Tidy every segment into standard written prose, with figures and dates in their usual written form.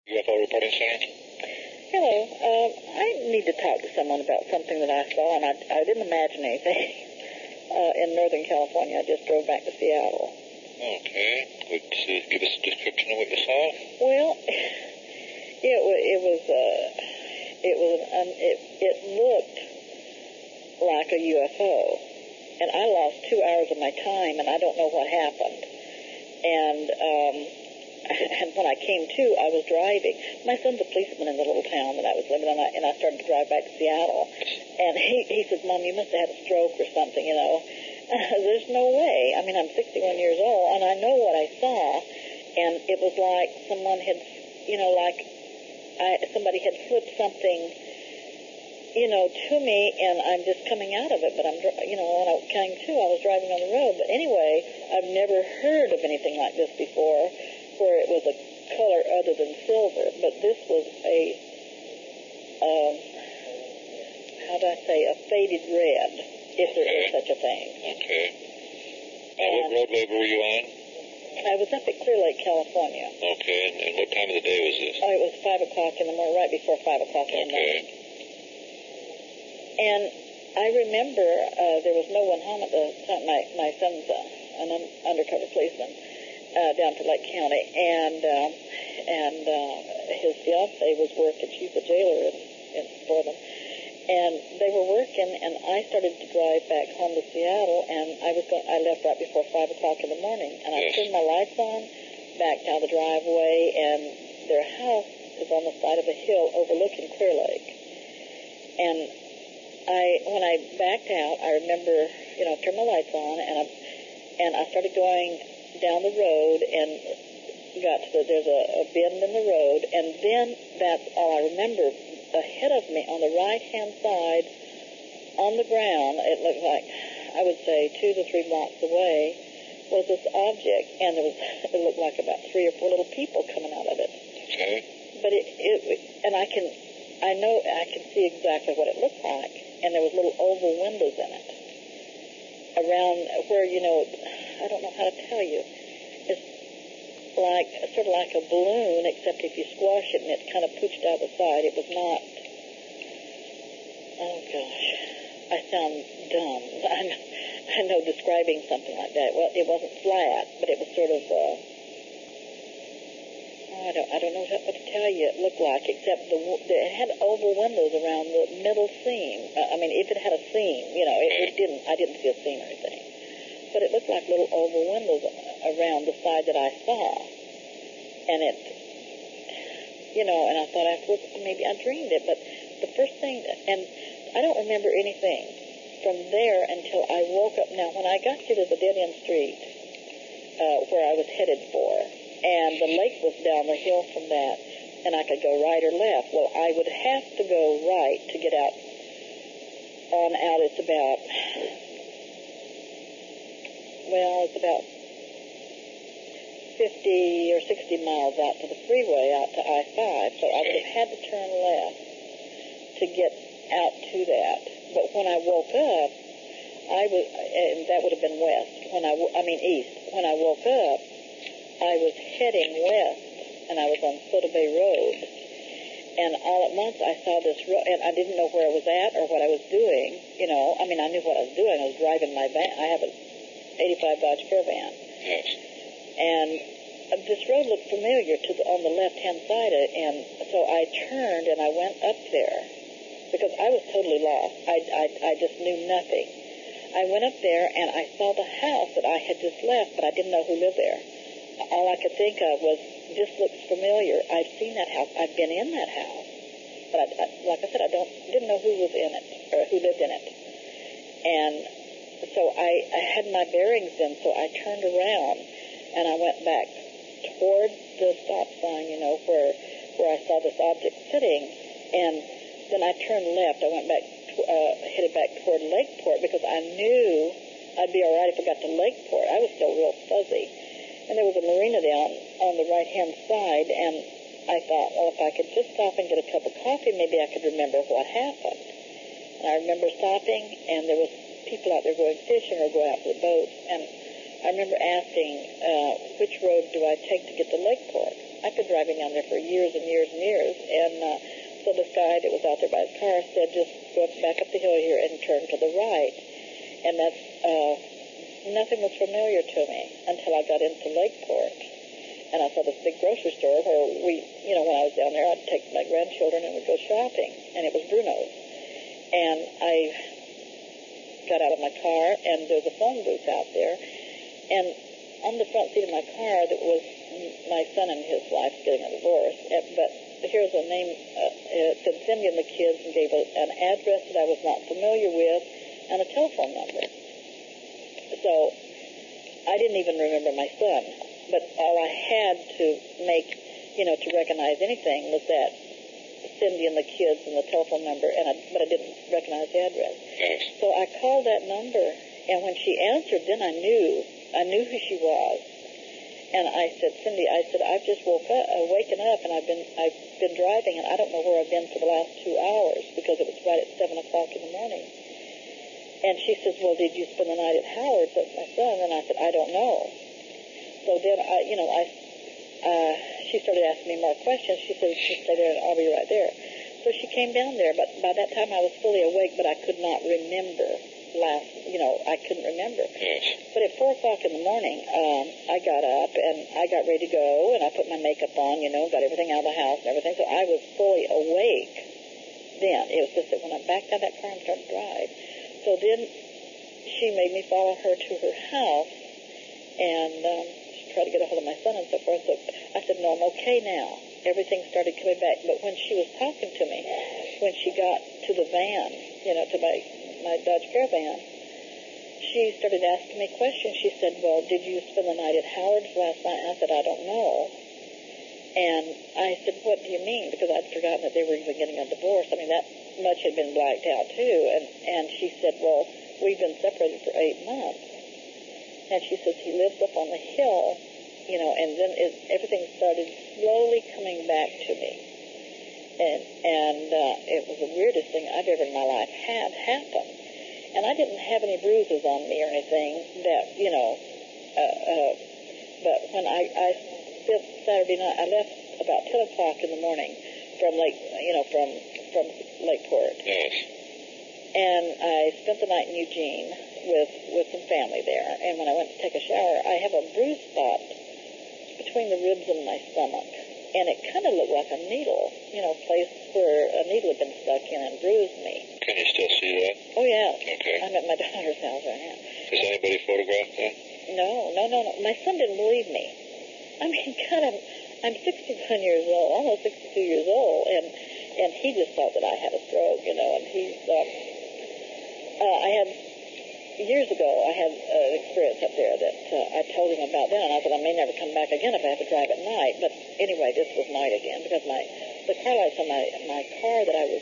UFO Reporting Center. Hello. I need to talk to someone about something that I saw, and I didn't imagine anything in Northern California. I just drove back to Seattle. Okay. Would you give us a description of what you saw? Well, it looked like a UFO, and I lost 2 hours of my time, and I don't know what happened. And when I came to, I was driving. My son's a policeman in the little town that I was living in, and I started to drive back to Seattle. And he said, Mom, you must have had a stroke or something, you know. There's no way. I mean, I'm 61 years old, and I know what I saw. And it was like someone had, somebody had flipped something, to me, and I'm just coming out of it. But when I came to, I was driving on the road. But anyway, I've never heard of anything like this before, where it was a color other than silver. But this was a faded red, if there is such a thing. Okay. What roadway were you on? I was up at Clear Lake, California. Okay, and what time of the day was this? Oh, it was 5 o'clock in the morning, right before 5 o'clock in the morning. And I remember there was no one home at the time. My son's an undercover policeman down to Lake County, and his fiancée was working. She's a jailer for them. And they were working, and I started to drive back home to Seattle, and I left right before 5 o'clock in the morning, and I turned my lights on, backed down the driveway, and their house is on the side of a hill overlooking Clear Lake. And when I backed out, I remember, turned my lights on, and I started going down the road, and got to there's a bend in the road, and then that's all I remember. Ahead of me on the right-hand side on the ground, it looked like, I would say 2 to 3 blocks away, was this object, and it looked like about 3 or 4 little people coming out of it. Okay. But I can see exactly what it looked like, and there was little oval windows in it around where, I don't know how to tell you. It's sort of like a balloon, except if you squash it and it kind of pooched out the side. It was not, oh gosh, I sound dumb. I know describing something like that. Well, it wasn't flat, but it was sort of, I don't know what to tell you it looked like, except it had oval windows around the middle seam. If it had a seam, I didn't see a seam or anything. But it looked like little oval windows around the side that I saw. And it, and I thought afterwards, maybe I dreamed it. But the first thing, and I don't remember anything from there until I woke up. Now, when I got to the dead-end street where I was headed for, and the lake was down the hill from that, and I could go right or left. Well, I would have to go right to get out. It's about 50 or 60 miles out to the freeway, out to I-5. So I would have had to turn left to get out to that. But when I woke up, and that would have been west. East. When I woke up, I was heading west, and I was on Soda Bay Road. And all at once, I saw this road, and I didn't know where I was at or what I was doing. I knew what I was doing. I was driving my van. I have an 85 Dodge Caravan. Yes. And this road looked familiar on the left-hand side, and so I turned and I went up there because I was totally lost. I just knew nothing. I went up there and I saw the house that I had just left, but I didn't know who lived there. All I could think of was, this looks familiar. I've seen that house. I've been in that house. But like I said, didn't know who was in it or who lived in it. And so I had my bearings then, so I turned around and I went back toward the stop sign, where I saw this object sitting. And then I turned left. I went back, headed back toward Lakeport because I knew I'd be all right if I got to Lakeport. I was still real fuzzy. And there was a marina down on the right-hand side, and I thought, well, if I could just stop and get a cup of coffee, maybe I could remember what happened. And I remember stopping, and there was people out there going fishing or going out to the boats, and I remember asking, which road do I take to get to Lakeport? I've been driving down there for years and years and years. And so this guy that was out there by his car said, just go back up the hill here and turn to the right. And that's, nothing was familiar to me until I got into Lakeport. And I saw this big grocery store where we, you know, when I was down there, I'd take my grandchildren and we'd go shopping. And it was Bruno's. And I got out of my car, and there's a phone booth out there. And on the front seat of my car, that was my son and his wife getting a divorce. But here's a name, it said Cindy and the kids, and gave an address that I was not familiar with and a telephone number. So I didn't even remember my son. But all I had to make, you know, to recognize anything was that Cindy and the kids and the telephone number, but I didn't recognize the address. Yes. So I called that number, and when she answered, then I knew who she was. And I said, Cindy, I said, I've just waken up, and I've been driving, and I don't know where I've been for the last 2 hours because it was right at 7 o'clock in the morning. And she says, well, did you spend the night at Howard's? That's my son. And I said, I don't know. So then she started asking me more questions. She said, just stay there and I'll be right there. So she came down there, but by that time I was fully awake, but I could not remember I couldn't remember. Yes. But at 4 o'clock in the morning, I got up and I got ready to go, and I put my makeup on, got everything out of the house and everything. So I was fully awake then. It was just that when I backed out of that car and started to drive. So then she made me follow her to her house and try to get a hold of my son and so forth. So I said, no, I'm okay now. Everything started coming back. But when she was talking to me, when she got to the van, to my Dodge Caravan, she started asking me questions. She said, well, did you spend the night at Howard's last night? And I said, I don't know. And I said, what do you mean? Because I'd forgotten that they were even getting a divorce. I mean, that much had been blacked out, too. And she said, well, we've been separated for 8 months. And she says, he lives up on the hill, and then everything started slowly coming back to me. And it was the weirdest thing I've ever in my life had happen. And I didn't have any bruises on me or anything that, but when I spent Saturday night, I left about 10 o'clock in the morning from from Lakeport. Yes. And I spent the night in Eugene with some family there. And when I went to take a shower, I have a bruise spot between the ribs and my stomach. And it kind of looked like a needle, place where a needle had been stuck in and bruised me. Can you still see that? Oh, yeah. Okay. I'm at my daughter's house right now. Has anybody photographed that? No. My son didn't believe me. I mean, I'm 61 years old, almost 62 years old, and he just thought that I had a stroke, and he's, years ago, I had an experience up there that I told him about then, and I said, I may never come back again if I have to drive at night. But anyway, this was night again, because the car lights on my car that I was,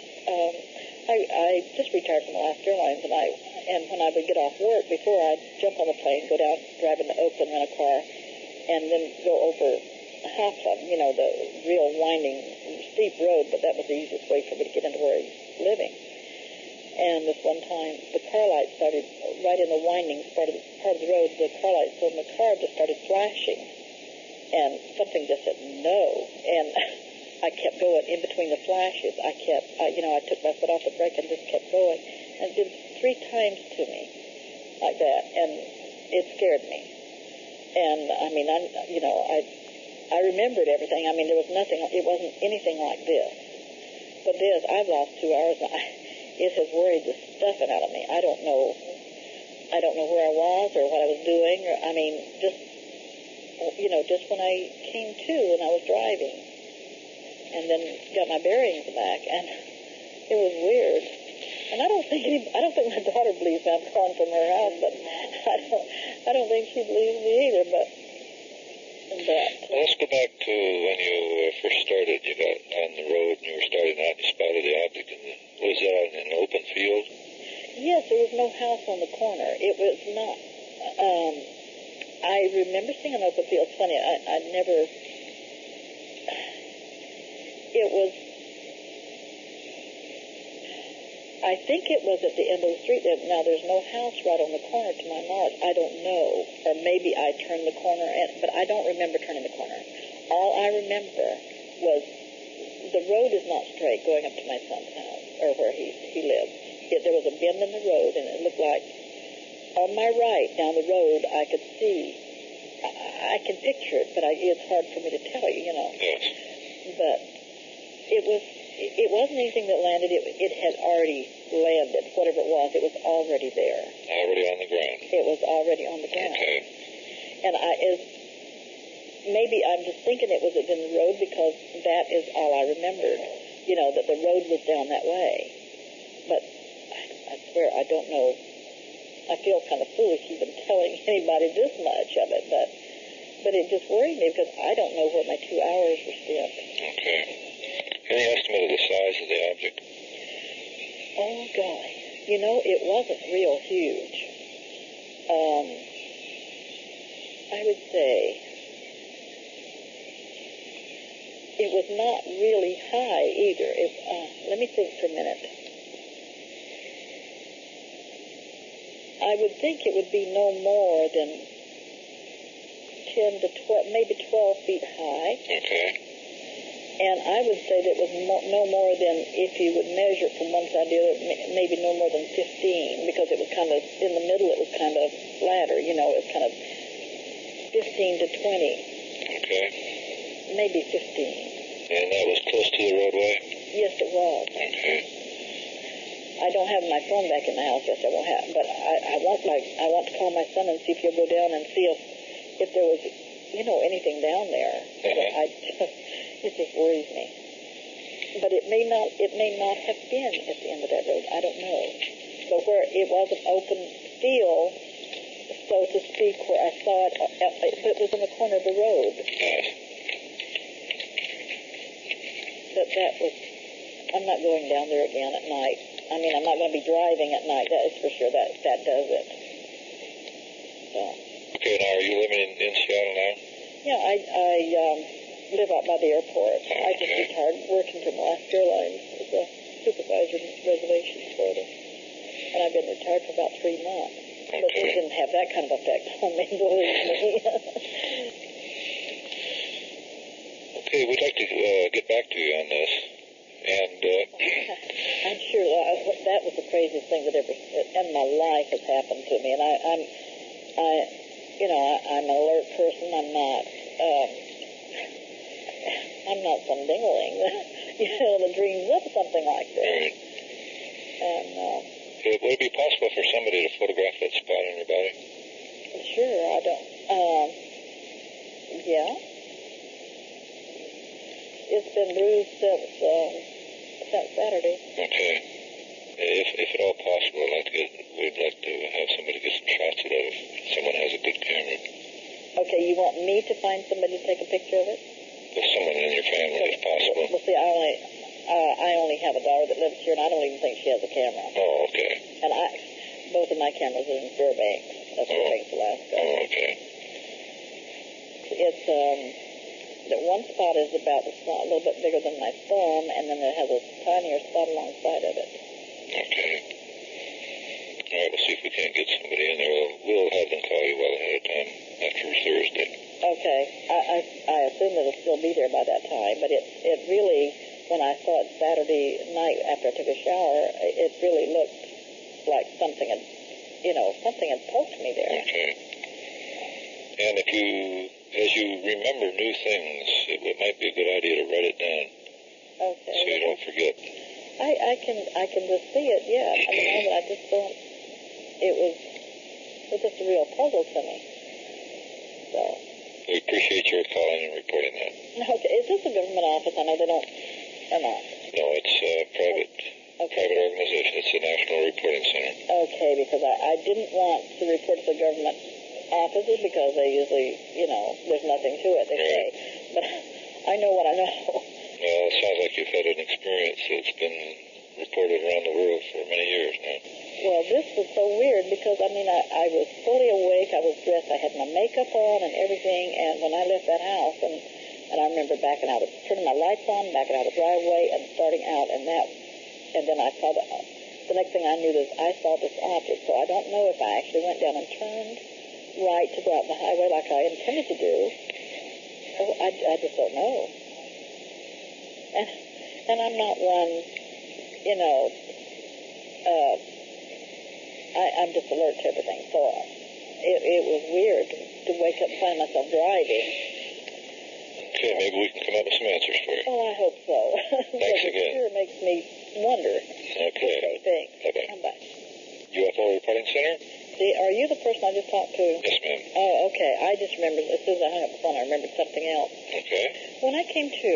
I just retired from Alaska Airlines, and when I would get off work, before I'd jump on the plane, go down, drive into Oakland, rent a car, and then go over Hoffman, the real winding, steep road, but that was the easiest way for me to get into where I was living. And this one time, the car lights started right in the winding part of the road. The car lights on the car just started flashing, and something just said no. And I kept going in between the flashes. I took my foot off the brake and just kept going. And it did 3 times to me, like that, and it scared me. And I mean, I remembered everything. I mean, there was nothing. It wasn't anything like this. But this, I've lost 2 hours. It has worried the stuffing out of me. I don't know where I was or what I was doing. Just when I came to and I was driving, and then got my bearings back, and it was weird. And I don't think my daughter believes me. I'm calling from her house, but I don't think she believes me either. But let's go back to when you first started. You got on the road and you were starting out and you spotted the object. Was that out in an open field? Yes, there was no house on the corner. It was not. I remember seeing an open field. It's funny. I never. It was. I think it was at the end of the street. Now, there's no house right on the corner to my knowledge. I don't know. Or maybe I turned the corner, but I don't remember turning the corner. all I remember was the road is not straight going up to my son's house, or where he lives. There was a bend in the road, and it looked like on my right down the road I could see. I can picture it, but it's hard for me to tell you, Yes. But it wasn't anything that landed. It had already landed. Whatever it was already there. Already on the ground. It was already on the ground. Okay. And maybe I'm just thinking it was in the road because that is all I remembered, that the road was down that way. But I swear I don't know. I feel kind of foolish even telling anybody this much of it, but it just worried me because I don't know where my 2 hours were spent. Okay. Any estimate of the size of the object? Oh, golly. It wasn't real huge. I would say it was not really high either. Let me think for a minute. I would think it would be no more than 10 to 12, maybe 12 feet high. Okay. And I would say that it was no more than, if you would measure from one side to the other, maybe no more than 15, because it was kind of, in the middle it was kind of flatter, it was kind of 15 to 20. Okay. Maybe 15. And that was close to the roadway? Yes, it was. Okay. I don't have my phone back in the house. Yes, I won't have. But I want to call my son and see if he'll go down and see if there was, anything down there. It just worries me. But it may not have been at the end of that road. I don't know. But where it was an open field, so to speak, where I saw it, but it was on the corner of the road. Yes. That was. I'm not going down there again at night. I mean, I'm not going to be driving at night. That is for sure. That does it. So. Okay, now are you living in Seattle now? Yeah, I live out by the airport. Okay. I just retired working for Alaska Airlines as a supervisor in reservations for them. And I've been retired for about 3 months. Okay. But it didn't have that kind of effect on me, believe me. Okay, we'd like to get back to you on this. And I'm sure that was the craziest thing that ever in my life has happened to me. And I'm an alert person. I'm not some dingling, that dreams up something like this. right. And Would it be possible for somebody to photograph that spot on your body? sure, I don't. Yeah. It's been bruised since Saturday. Okay. If at all possible, we'd like to have somebody get some shots of that if someone has a good camera. Okay, you want me to find somebody to take a picture of it? With someone in your family, if possible. Well, see, I only have a daughter that lives here, and I don't even think she has a camera. Oh, okay. And both of my cameras are in Fairbanks. That's Fairbanks, Alaska. Oh, okay. It's that one spot is about a little bit bigger than my thumb, and then it has a tinier spot alongside of it. Okay. All right, we'll see if we can't get somebody in there. We'll have them call you well ahead of time after Thursday. Okay. I assume it'll still be there by that time, but it really, when I saw it Saturday night after I took a shower, it really looked like something had poked me there. Okay. And as you remember new things, it might be a good idea to write it down. Okay. So you don't forget. I can just see it, yeah. I mean, I just don't. It was just a real puzzle to me. So. We appreciate your calling and reporting that. Okay. Is this a government office? I know they don't. Or not? No, it's a private organization. It's the National Reporting Center. Okay, because I didn't want to report to the government offices because they usually, there's nothing to it, they say. But I know what I know. Well, it sounds like you've had an experience that's been reported around the world for many years now. Well, this was so weird because, I was fully awake. I was dressed. I had my makeup on and everything. And when I left that house, and I remember backing out, turning my lights on, backing out of the driveway, and starting out, and then I saw the next thing I knew was I saw this object. So I don't know if I actually went down and turned right to go out the highway like I intended to do, Oh, I just don't know. And I'm not one, you know, I'm just alert to everything. So it was weird to wake up and find myself driving. Okay, maybe we can come up with some answers for you. Oh, I hope so. Thanks again. It sure makes me wonder. Okay. Thanks. Bye-bye. Bye. UFO Reporting Center? Are you the person I just talked to? Yes, ma'am. Oh, okay. I just remembered, as soon as I hung up the phone, I remembered something else. Okay. When I came to,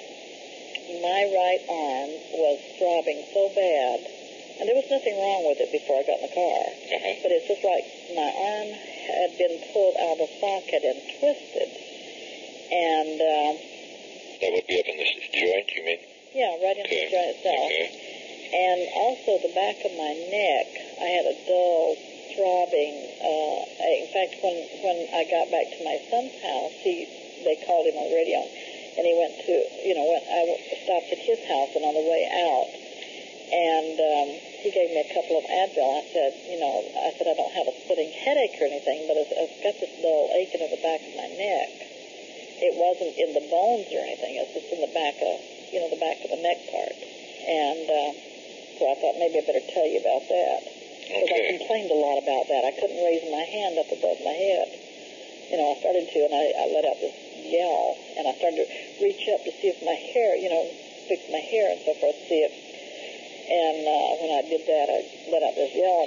my right arm was throbbing so bad, and there was nothing wrong with it before I got in the car. Uh-huh. But it's just like my arm had been pulled out of the socket and twisted. And, That would be up in the joint, you mean? yeah, right into the joint itself. Okay. And also the back of my neck, I had a dull throbbing. In fact, when I got back to my son's house, they called him on the radio, and he went to, I stopped at his house, and on the way out, and he gave me a couple of Advil. I said, I don't have a splitting headache or anything, but I've got this dull aching in the back of my neck. It wasn't in the bones or anything. It's just in the back of, the back of the neck part. And so I thought maybe I better tell you about that. Because I complained a lot about that. I couldn't raise my hand up above my head. I started to, and I let out this yell. And I started to reach up to see if my hair, fix my hair and so forth, see it. And when I did that, I let out this yell, and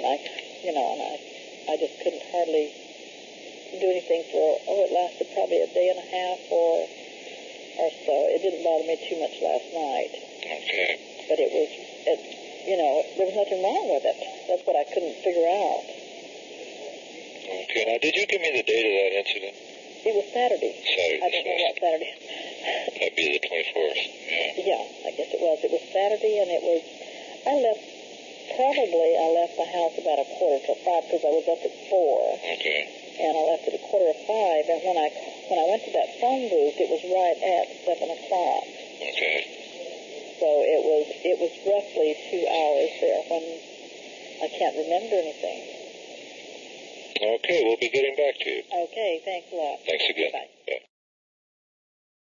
I just couldn't hardly do anything for, it lasted probably a day and a half or so. It didn't bother me too much last night. Okay. But there was nothing wrong with it. That's what I couldn't figure out. Okay. Now, did you give me the date of that incident? It was Saturday. Saturday. I don't know what Saturday. That'd be the 24th. Yeah, I guess it was. It was Saturday, and I left the house about 4:45 because I was up at 4. Okay. And I left at 4:45, and when I went to that phone booth, it was right at 7 o'clock. Okay. So it was roughly 2 hours there when I can't remember anything. Okay, we'll be getting back to you. Okay, thanks a lot. Thanks again. Bye. Bye.